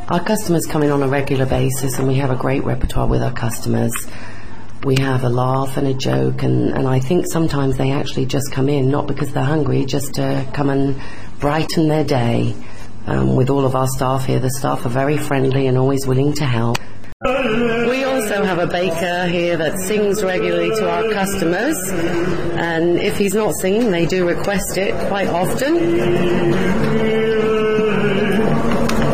Our customers come in on a regular basis, and we have a great repertoire with our customers. We have a laugh and a joke, and I think sometimes they actually just come in, not because they're hungry, just to come and brighten their day. With all of our staff here, the staff are very friendly and always willing to help. We also have a baker here that sings regularly to our customers, and if he's not singing, they do request it quite often.